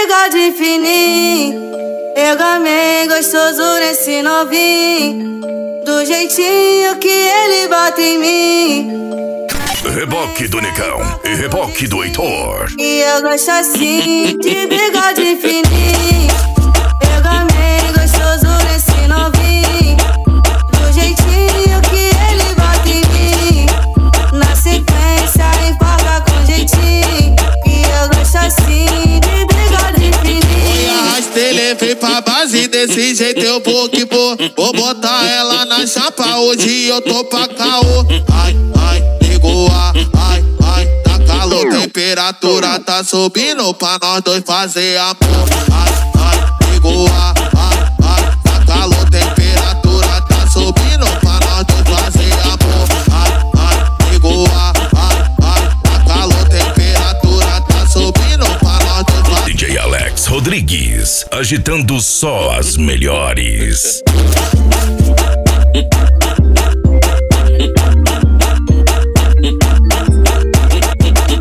bigode fininho. Eu gamei gostoso nesse novinho, do jeitinho que ele bota em mim. Reboque do Negão e reboque do Heitor. E eu gosto assim, de bigode fininho. Eu gamei gostoso nesse novinho, do jeitinho que ele bota em mim. Na sequência empolga com jeitinho. E eu gosto assim, de bigode fininho. Arrastei, levei pra base, desse jeito eu vou que vou. Vou botar ela na chapa, hoje eu tô pra caô. Ai, ai, ligou a, ai, ai, tá calor, temperatura tá subindo pra nós dois fazer amor. Ai, ai, ligou a, ai, ai, tá calor, temperatura tá subindo pra nós dois fazer amor. Ai, ai, ligou a, ai, ai, tá calor, temperatura tá subindo pra nós dois fazer. DJ Alex Rodrigues, agitando só as melhores.